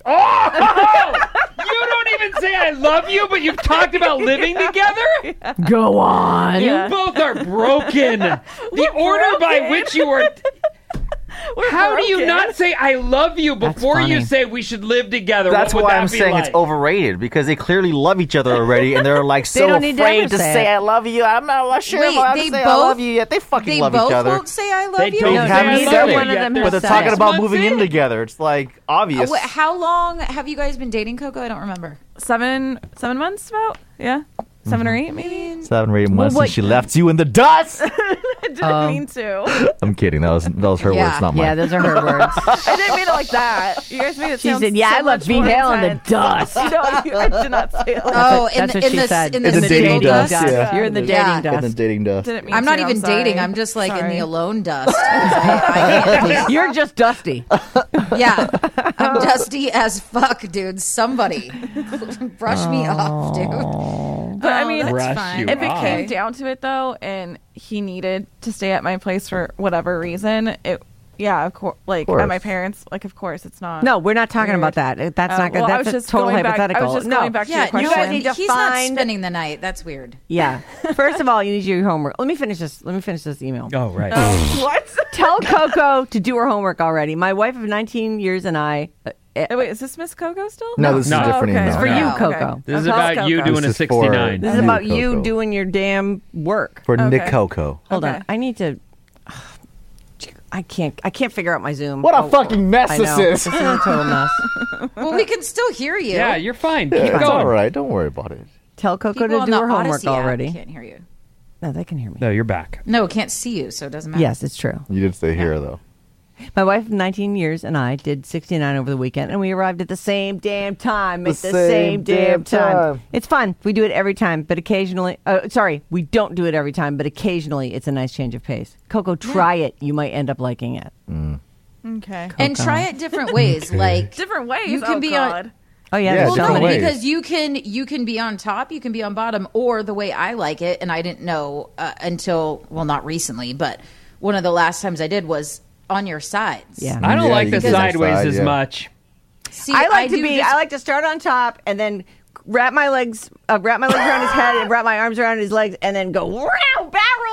[SPEAKER 6] Oh! You don't even say I love you, but you've talked about living together?
[SPEAKER 5] Go on.
[SPEAKER 9] Yeah.
[SPEAKER 6] You both are broken. The order by
[SPEAKER 9] broken.
[SPEAKER 6] which you are...
[SPEAKER 9] We're
[SPEAKER 6] How do you
[SPEAKER 9] broken.
[SPEAKER 6] not say I love you
[SPEAKER 5] That's
[SPEAKER 6] before you
[SPEAKER 5] funny.
[SPEAKER 6] say we should live together?
[SPEAKER 10] That's
[SPEAKER 6] what would
[SPEAKER 10] why
[SPEAKER 6] that
[SPEAKER 10] I'm
[SPEAKER 6] be
[SPEAKER 10] saying
[SPEAKER 6] like?
[SPEAKER 10] it's overrated because they clearly love each other already, and they're like so
[SPEAKER 5] don't need to
[SPEAKER 10] afraid
[SPEAKER 5] ever
[SPEAKER 10] to
[SPEAKER 5] say
[SPEAKER 10] say
[SPEAKER 5] it.
[SPEAKER 10] I love you. I'm not sure
[SPEAKER 8] Wait,
[SPEAKER 10] if I
[SPEAKER 8] they
[SPEAKER 10] say I
[SPEAKER 8] both-
[SPEAKER 10] love you yet. They fucking
[SPEAKER 8] They
[SPEAKER 10] love
[SPEAKER 8] both
[SPEAKER 10] each other.
[SPEAKER 8] won't say I love
[SPEAKER 6] They
[SPEAKER 8] you.
[SPEAKER 6] don't
[SPEAKER 10] No,
[SPEAKER 6] say
[SPEAKER 10] haven't
[SPEAKER 6] I
[SPEAKER 10] said
[SPEAKER 6] love
[SPEAKER 10] it
[SPEAKER 6] you
[SPEAKER 5] one of
[SPEAKER 6] yet.
[SPEAKER 5] them
[SPEAKER 6] They're
[SPEAKER 10] But they're
[SPEAKER 5] has
[SPEAKER 10] talking
[SPEAKER 5] sex.
[SPEAKER 10] about
[SPEAKER 6] months
[SPEAKER 10] moving in
[SPEAKER 6] in.
[SPEAKER 10] together. It's like obvious.
[SPEAKER 8] Wait, how long have you guys been dating, Coco? I don't remember.
[SPEAKER 9] Seven, seven months about. Yeah, 7 or eight maybe.
[SPEAKER 10] Seven or eight months
[SPEAKER 5] what-
[SPEAKER 10] and she left you in the dust.
[SPEAKER 9] didn't
[SPEAKER 5] Oh.
[SPEAKER 9] mean to.
[SPEAKER 7] I'm kidding. That was that was her
[SPEAKER 8] Yeah.
[SPEAKER 7] words, not mine.
[SPEAKER 5] Yeah, those are her words.
[SPEAKER 9] I didn't mean it like that. You guys made it
[SPEAKER 5] She
[SPEAKER 9] sound
[SPEAKER 5] said, "Yeah,
[SPEAKER 9] so
[SPEAKER 5] I left
[SPEAKER 9] much
[SPEAKER 5] V
[SPEAKER 9] more
[SPEAKER 5] Hale in the
[SPEAKER 9] intense.
[SPEAKER 5] dust."
[SPEAKER 9] No, you, I did not say it like
[SPEAKER 8] Oh, in
[SPEAKER 5] That's
[SPEAKER 8] the
[SPEAKER 5] what
[SPEAKER 8] in
[SPEAKER 5] she
[SPEAKER 8] the
[SPEAKER 5] said.
[SPEAKER 8] in
[SPEAKER 7] In
[SPEAKER 8] the,
[SPEAKER 7] the
[SPEAKER 8] single
[SPEAKER 7] dating dust,
[SPEAKER 8] dust.
[SPEAKER 7] yeah.
[SPEAKER 5] You're in the dating
[SPEAKER 8] Yeah.
[SPEAKER 7] In the
[SPEAKER 5] dust.
[SPEAKER 7] dating dust.
[SPEAKER 9] Didn't mean
[SPEAKER 8] I'm not
[SPEAKER 9] to,
[SPEAKER 8] even
[SPEAKER 9] sorry.
[SPEAKER 8] dating. I'm just like in
[SPEAKER 9] Sorry.
[SPEAKER 8] the alone dust. 'cause I, I can't
[SPEAKER 5] You're just dusty.
[SPEAKER 8] Yeah, I'm dusty as fuck, dude. Somebody brush me off, dude.
[SPEAKER 9] But I
[SPEAKER 8] Oh,
[SPEAKER 9] mean,
[SPEAKER 8] that's
[SPEAKER 6] Brush
[SPEAKER 8] fine.
[SPEAKER 6] you
[SPEAKER 9] if it
[SPEAKER 6] off.
[SPEAKER 9] came down to it though, and he needed to stay at my place for whatever reason, it yeah, of course, like
[SPEAKER 7] course.
[SPEAKER 9] at my parents, like of course it's not.
[SPEAKER 5] No, we're not talking
[SPEAKER 9] Weird.
[SPEAKER 5] about that. That's
[SPEAKER 9] Uh,
[SPEAKER 5] not good.
[SPEAKER 9] well, I
[SPEAKER 5] That's
[SPEAKER 9] was
[SPEAKER 5] a
[SPEAKER 9] just
[SPEAKER 5] total
[SPEAKER 9] going back- I was
[SPEAKER 5] hypothetical.
[SPEAKER 9] just
[SPEAKER 5] no.
[SPEAKER 9] going back to
[SPEAKER 8] Yeah,
[SPEAKER 9] your
[SPEAKER 5] you
[SPEAKER 9] question.
[SPEAKER 5] guys need to
[SPEAKER 8] he's
[SPEAKER 5] find.
[SPEAKER 8] not spending the night. That's weird.
[SPEAKER 5] Yeah. First of all, you need to do your homework. Let me finish this. Let me finish this email.
[SPEAKER 6] Oh, right.
[SPEAKER 9] What?
[SPEAKER 5] Tell Coco to do her homework already. My wife of nineteen years and I. Uh, uh,
[SPEAKER 9] Wait, is this Miss Coco still?
[SPEAKER 7] No, this is
[SPEAKER 6] No.
[SPEAKER 7] a different
[SPEAKER 9] Oh, okay.
[SPEAKER 7] email.
[SPEAKER 9] It's
[SPEAKER 5] for
[SPEAKER 6] No.
[SPEAKER 5] you,
[SPEAKER 8] Oh,
[SPEAKER 5] Coco.
[SPEAKER 6] This is
[SPEAKER 9] Okay.
[SPEAKER 6] about
[SPEAKER 9] Coco.
[SPEAKER 6] you doing
[SPEAKER 7] This
[SPEAKER 6] a
[SPEAKER 7] is for-
[SPEAKER 6] sixty-nine.
[SPEAKER 5] This is
[SPEAKER 7] New
[SPEAKER 5] about you
[SPEAKER 7] Coco.
[SPEAKER 5] doing your damn work.
[SPEAKER 7] For Nick
[SPEAKER 9] Okay.
[SPEAKER 7] Coco.
[SPEAKER 5] Hold
[SPEAKER 9] Okay.
[SPEAKER 5] on. I need to. I can't. I can't figure out my Zoom.
[SPEAKER 10] What a
[SPEAKER 5] Oh,
[SPEAKER 10] fucking mess
[SPEAKER 5] I
[SPEAKER 10] this
[SPEAKER 5] know.
[SPEAKER 10] is.
[SPEAKER 5] This is a total mess.
[SPEAKER 8] Well, we can still hear you.
[SPEAKER 6] Yeah, you're fine.
[SPEAKER 7] Yeah,
[SPEAKER 6] Keep
[SPEAKER 7] it's
[SPEAKER 6] going.
[SPEAKER 7] all right. Don't worry about it.
[SPEAKER 5] Tell Coco
[SPEAKER 8] People
[SPEAKER 5] to
[SPEAKER 8] on
[SPEAKER 5] do
[SPEAKER 8] the
[SPEAKER 5] her homework
[SPEAKER 8] Odyssey app
[SPEAKER 5] already.
[SPEAKER 8] can't hear you.
[SPEAKER 5] No, they can hear me.
[SPEAKER 6] No, you're back.
[SPEAKER 8] No, can't see you, so it doesn't matter.
[SPEAKER 5] Yes, it's true.
[SPEAKER 7] You did stay here though.
[SPEAKER 5] My wife of nineteen years and I did sixty-nine over the weekend, and we arrived at the same damn time.
[SPEAKER 7] The
[SPEAKER 5] at the
[SPEAKER 7] same
[SPEAKER 5] same, damn
[SPEAKER 7] damn
[SPEAKER 5] time.
[SPEAKER 7] time.
[SPEAKER 5] It's fun. We do it every time, but occasionally. Uh, sorry, we don't do it every time, but occasionally it's a nice change of pace. Coco, try it. You might end up liking it.
[SPEAKER 9] Okay.
[SPEAKER 8] And try it different ways. Like
[SPEAKER 9] Different ways.
[SPEAKER 8] You can
[SPEAKER 9] oh,
[SPEAKER 8] be
[SPEAKER 9] God.
[SPEAKER 8] on.
[SPEAKER 5] Oh yeah,
[SPEAKER 7] Yeah,
[SPEAKER 5] there's
[SPEAKER 8] Well,
[SPEAKER 5] so
[SPEAKER 8] no,
[SPEAKER 7] different
[SPEAKER 5] many.
[SPEAKER 7] ways.
[SPEAKER 8] because you can you can be on top, you can be on bottom, or the way I like it, and I didn't know uh, until well, not recently, but one of the last times I did was on your sides.
[SPEAKER 5] Yeah.
[SPEAKER 6] I don't
[SPEAKER 7] Yeah,
[SPEAKER 6] like
[SPEAKER 7] you
[SPEAKER 6] the
[SPEAKER 7] can do that
[SPEAKER 6] sideways
[SPEAKER 7] side,
[SPEAKER 6] as
[SPEAKER 7] yeah.
[SPEAKER 6] much.
[SPEAKER 8] See,
[SPEAKER 5] I like to
[SPEAKER 8] do
[SPEAKER 5] be.
[SPEAKER 8] this-
[SPEAKER 5] I like to start on top and then wrap my legs, uh, wrap my legs around his head, and wrap my arms around his legs, and then go wow, barrel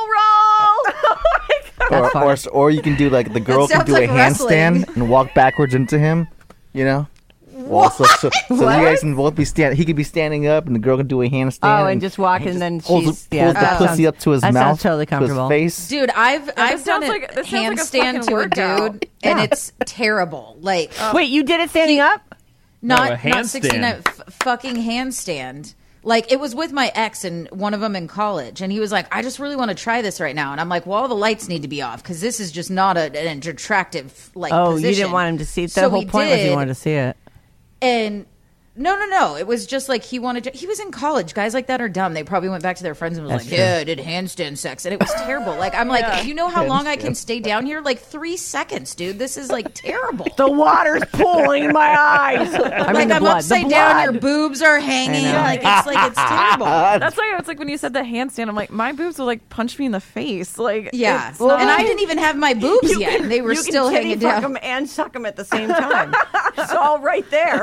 [SPEAKER 5] roll. That's
[SPEAKER 7] Or,
[SPEAKER 5] fun.
[SPEAKER 7] or or you can do like the girl can
[SPEAKER 8] sounds
[SPEAKER 7] do
[SPEAKER 8] like
[SPEAKER 7] a
[SPEAKER 8] wrestling.
[SPEAKER 7] handstand and walk backwards into him. You know. Well, so, so, so you guys can both be stand. He could be standing up, and the girl can do a handstand.
[SPEAKER 5] Oh, and just walk, and then
[SPEAKER 7] pulls,
[SPEAKER 5] she's
[SPEAKER 7] pulls
[SPEAKER 5] yeah.
[SPEAKER 7] the
[SPEAKER 5] that
[SPEAKER 7] pussy
[SPEAKER 5] sounds-
[SPEAKER 7] up to his
[SPEAKER 5] that
[SPEAKER 7] mouth,
[SPEAKER 5] sounds totally comfortable.
[SPEAKER 7] to his face.
[SPEAKER 8] Dude, I've I've done
[SPEAKER 9] sounds
[SPEAKER 8] a
[SPEAKER 9] like- this sounds like a
[SPEAKER 8] handstand
[SPEAKER 9] fucking
[SPEAKER 8] to a
[SPEAKER 9] workout.
[SPEAKER 8] dude, and
[SPEAKER 5] Yeah.
[SPEAKER 8] it's terrible. Like
[SPEAKER 5] Wait, you did it standing up?
[SPEAKER 8] not
[SPEAKER 6] a handstand.
[SPEAKER 8] not sixty-nine f- fucking handstand. Like it was with my ex and one of them in college, and he was like, "I just really want to try this right now," and I'm like, "Well, all the lights need to be off because this is just not a, an attractive like."
[SPEAKER 5] Oh,
[SPEAKER 8] position.
[SPEAKER 5] you didn't want him to see it. The
[SPEAKER 8] So
[SPEAKER 5] whole
[SPEAKER 8] we
[SPEAKER 5] point was you
[SPEAKER 8] did,
[SPEAKER 5] wanted to see it.
[SPEAKER 8] And no, no, no. It was just like he wanted to. He was in college. Guys like that are dumb. They probably went back to their friends and was
[SPEAKER 5] That's
[SPEAKER 8] like,
[SPEAKER 5] true.
[SPEAKER 8] "Yeah, I did handstand sex," and it was terrible. Like I'm like, you know how long I can stay down here? Like three seconds, dude. This is like terrible.
[SPEAKER 5] The water's pooling in my eyes. I mean,
[SPEAKER 8] like
[SPEAKER 5] the
[SPEAKER 8] I'm
[SPEAKER 5] blood.
[SPEAKER 8] upside
[SPEAKER 5] the
[SPEAKER 8] down.
[SPEAKER 5] blood.
[SPEAKER 8] Your boobs are hanging.
[SPEAKER 5] I know.
[SPEAKER 8] Like it's like it's terrible.
[SPEAKER 9] That's why it's like when you said the handstand, I'm like, my boobs will like punch me in the face. Like,
[SPEAKER 8] Yeah,
[SPEAKER 9] it's
[SPEAKER 8] and
[SPEAKER 9] not-
[SPEAKER 8] I didn't even have my boobs
[SPEAKER 5] You
[SPEAKER 8] yet.
[SPEAKER 5] can-
[SPEAKER 8] they were
[SPEAKER 5] you can
[SPEAKER 8] still
[SPEAKER 5] titty
[SPEAKER 8] hanging
[SPEAKER 5] fuck
[SPEAKER 8] down.
[SPEAKER 5] them and suck them at the same time. It's all right there.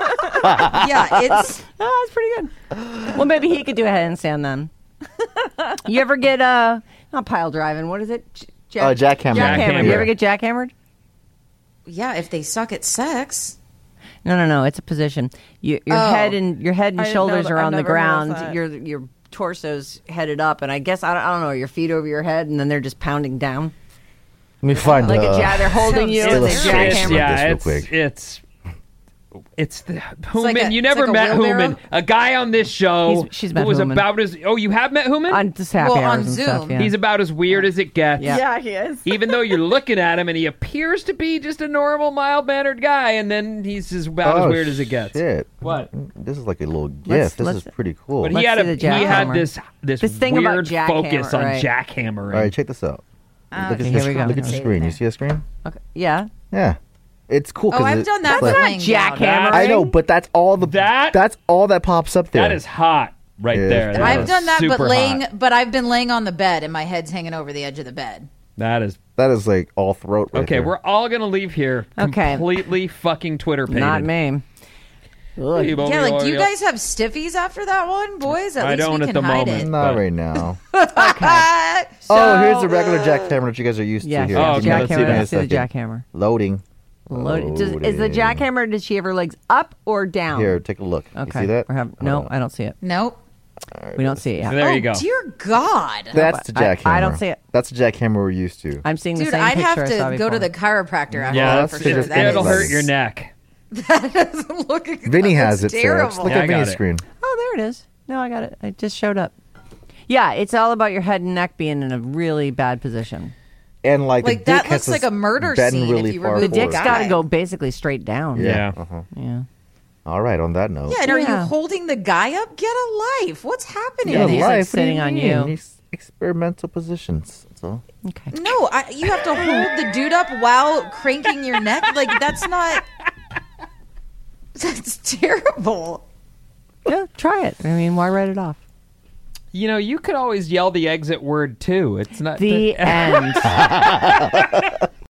[SPEAKER 8] Yeah, it's
[SPEAKER 5] Oh, that's pretty good. Well, maybe he could do a handstand then. You ever get uh not pile driving? What is it? J-
[SPEAKER 7] Uh, jackhammer.
[SPEAKER 5] Jackhammer. You
[SPEAKER 6] Jackhammer.
[SPEAKER 5] ever get jackhammered?
[SPEAKER 8] yeah. If they suck at sex,
[SPEAKER 5] No, no, no. It's a position. You, your
[SPEAKER 8] Oh.
[SPEAKER 5] head and your head and
[SPEAKER 9] I didn't
[SPEAKER 5] shoulders
[SPEAKER 9] know that-
[SPEAKER 5] are
[SPEAKER 9] I've
[SPEAKER 5] on the
[SPEAKER 9] never heard of
[SPEAKER 5] ground.
[SPEAKER 9] that.
[SPEAKER 5] Your your torso's headed up, and I guess I don't, I don't know. Your feet over your head, and then they're just pounding down
[SPEAKER 7] Let me find
[SPEAKER 5] like
[SPEAKER 7] uh,
[SPEAKER 5] a jack. They're holding
[SPEAKER 8] sounds
[SPEAKER 5] you and they
[SPEAKER 8] terrible.
[SPEAKER 6] It's,
[SPEAKER 5] jackhammer.
[SPEAKER 6] yeah,
[SPEAKER 7] this real
[SPEAKER 6] it's,
[SPEAKER 7] quick.
[SPEAKER 6] it's it's the
[SPEAKER 8] like
[SPEAKER 6] Human.
[SPEAKER 8] a-
[SPEAKER 6] you
[SPEAKER 8] it's
[SPEAKER 6] never
[SPEAKER 8] like a
[SPEAKER 6] met
[SPEAKER 8] wheelbarrow?
[SPEAKER 6] Human, a guy on this show
[SPEAKER 5] He's- she's met
[SPEAKER 6] who was
[SPEAKER 5] Human.
[SPEAKER 6] about as oh you have met Human.
[SPEAKER 5] on just happy
[SPEAKER 8] Well, on
[SPEAKER 5] hours and stuff.
[SPEAKER 8] Zoom.
[SPEAKER 5] Yeah.
[SPEAKER 6] He's about as weird as it gets.
[SPEAKER 5] Yeah.
[SPEAKER 9] yeah, he is.
[SPEAKER 6] Even though you're looking at him and he appears to be just a normal, mild mannered guy, and then he's as about
[SPEAKER 7] oh,
[SPEAKER 6] as weird as it gets.
[SPEAKER 7] Shit.
[SPEAKER 6] What?
[SPEAKER 7] This is like a little gift.
[SPEAKER 5] Let's-
[SPEAKER 7] this
[SPEAKER 5] let's-
[SPEAKER 7] is pretty cool.
[SPEAKER 6] But
[SPEAKER 7] All
[SPEAKER 6] he
[SPEAKER 5] Let's
[SPEAKER 6] had a
[SPEAKER 5] see the
[SPEAKER 6] he had
[SPEAKER 5] jackhammer.
[SPEAKER 6] this this,
[SPEAKER 5] This thing about
[SPEAKER 6] weird
[SPEAKER 5] jackhammer,
[SPEAKER 6] focus on
[SPEAKER 5] right.
[SPEAKER 6] jackhammering.
[SPEAKER 7] right, check this out.
[SPEAKER 8] Uh,
[SPEAKER 7] look at,
[SPEAKER 5] okay,
[SPEAKER 7] the,
[SPEAKER 5] here we go.
[SPEAKER 7] look at the
[SPEAKER 8] Save it
[SPEAKER 7] screen. You
[SPEAKER 8] there.
[SPEAKER 7] see a screen?
[SPEAKER 5] Okay. Yeah.
[SPEAKER 7] Yeah. It's cool.
[SPEAKER 8] oh,
[SPEAKER 7] 'cause
[SPEAKER 8] I've
[SPEAKER 7] it-
[SPEAKER 8] done that.
[SPEAKER 7] it's
[SPEAKER 8] for
[SPEAKER 7] like-
[SPEAKER 8] laying down.
[SPEAKER 5] jackhammer.
[SPEAKER 7] I know, but that's all the
[SPEAKER 6] That-
[SPEAKER 7] that's all that pops up there.
[SPEAKER 6] That is hot right
[SPEAKER 7] Yeah.
[SPEAKER 6] there. That
[SPEAKER 8] I've
[SPEAKER 6] is
[SPEAKER 8] done that, but
[SPEAKER 6] super
[SPEAKER 8] laying,
[SPEAKER 6] hot.
[SPEAKER 8] but I've been laying on the bed and my head's hanging over the edge of the bed.
[SPEAKER 6] That is
[SPEAKER 7] that is like all throat. Right
[SPEAKER 6] okay.
[SPEAKER 7] there.
[SPEAKER 6] We're all gonna leave here
[SPEAKER 5] Okay.
[SPEAKER 6] completely fucking Twitter pated.
[SPEAKER 5] Not me. Ugh.
[SPEAKER 6] Hey,
[SPEAKER 8] Yeah, like do you
[SPEAKER 6] Mario.
[SPEAKER 8] guys have stiffies after that one, boys? At
[SPEAKER 6] I
[SPEAKER 8] least
[SPEAKER 6] don't
[SPEAKER 8] we
[SPEAKER 6] at
[SPEAKER 8] can
[SPEAKER 6] the
[SPEAKER 8] hide
[SPEAKER 6] moment.
[SPEAKER 8] it.
[SPEAKER 7] Not
[SPEAKER 6] But-
[SPEAKER 7] right now.
[SPEAKER 8] Ah,
[SPEAKER 7] oh, here's the
[SPEAKER 8] so,
[SPEAKER 7] regular
[SPEAKER 8] uh,
[SPEAKER 7] jackhammer that you guys are used
[SPEAKER 5] Yeah.
[SPEAKER 7] to here.
[SPEAKER 6] Oh,
[SPEAKER 7] Give me-
[SPEAKER 6] okay, let's see
[SPEAKER 7] give me
[SPEAKER 6] that.
[SPEAKER 7] a
[SPEAKER 5] Let's see the
[SPEAKER 7] second.
[SPEAKER 5] jackhammer.
[SPEAKER 7] Loading.
[SPEAKER 5] Load, does, is the
[SPEAKER 7] Loading.
[SPEAKER 5] jackhammer? Does she have her legs up or down?
[SPEAKER 7] Here, take a look.
[SPEAKER 5] Okay.
[SPEAKER 7] You see that?
[SPEAKER 5] Or have- no, I don't see it.
[SPEAKER 8] Nope.
[SPEAKER 5] We don't see it yet.
[SPEAKER 6] There
[SPEAKER 8] oh,
[SPEAKER 6] you go.
[SPEAKER 8] Dear God.
[SPEAKER 7] That's the
[SPEAKER 5] I-
[SPEAKER 7] jackhammer.
[SPEAKER 5] I don't see it.
[SPEAKER 7] That's the jackhammer we're used to.
[SPEAKER 5] I'm seeing the
[SPEAKER 8] Dude,
[SPEAKER 5] same
[SPEAKER 8] I'd
[SPEAKER 5] picture
[SPEAKER 8] have
[SPEAKER 5] I saw
[SPEAKER 8] to go to
[SPEAKER 5] before.
[SPEAKER 8] the chiropractor after
[SPEAKER 6] Yeah,
[SPEAKER 8] that
[SPEAKER 7] that's
[SPEAKER 8] for sure.
[SPEAKER 7] just-
[SPEAKER 8] That
[SPEAKER 6] it'll
[SPEAKER 8] is-
[SPEAKER 6] hurt your neck.
[SPEAKER 8] That doesn't look good.
[SPEAKER 7] Vinny has
[SPEAKER 8] That's
[SPEAKER 7] it, Sarah.
[SPEAKER 8] terrible.
[SPEAKER 7] Just look
[SPEAKER 6] Yeah, I
[SPEAKER 7] at
[SPEAKER 6] got
[SPEAKER 7] Vinny's
[SPEAKER 6] it.
[SPEAKER 7] screen.
[SPEAKER 5] Oh, there it is. No, I got it. It just showed up. Yeah, it's all about your head and neck being in a really bad position.
[SPEAKER 7] And like,
[SPEAKER 8] Like,
[SPEAKER 7] the
[SPEAKER 8] that
[SPEAKER 7] dick has
[SPEAKER 8] looks like
[SPEAKER 7] to
[SPEAKER 8] a murder
[SPEAKER 7] bend
[SPEAKER 8] scene if
[SPEAKER 7] really
[SPEAKER 8] you
[SPEAKER 7] far
[SPEAKER 8] remove
[SPEAKER 5] The
[SPEAKER 8] the
[SPEAKER 5] dick's
[SPEAKER 7] forward.
[SPEAKER 5] got to
[SPEAKER 8] guy.
[SPEAKER 5] go basically straight down.
[SPEAKER 6] Yeah.
[SPEAKER 7] Uh-huh.
[SPEAKER 5] Yeah.
[SPEAKER 7] All right. On that note.
[SPEAKER 8] Yeah, and are
[SPEAKER 5] Yeah.
[SPEAKER 8] you holding the guy up? Get a life. What's happening?
[SPEAKER 5] Yeah,
[SPEAKER 7] Yeah,
[SPEAKER 5] he's,
[SPEAKER 8] there?
[SPEAKER 5] like,
[SPEAKER 7] life, what do
[SPEAKER 5] sitting on
[SPEAKER 7] mean?
[SPEAKER 5] you.
[SPEAKER 7] These experimental positions. That's all.
[SPEAKER 5] Okay.
[SPEAKER 8] No, I, you have to hold the dude up while cranking your neck. Like, that's not. That's terrible.
[SPEAKER 5] Yeah, try it. I mean, why write it off?
[SPEAKER 6] You know, you could always yell the exit word too. It's not
[SPEAKER 5] The end.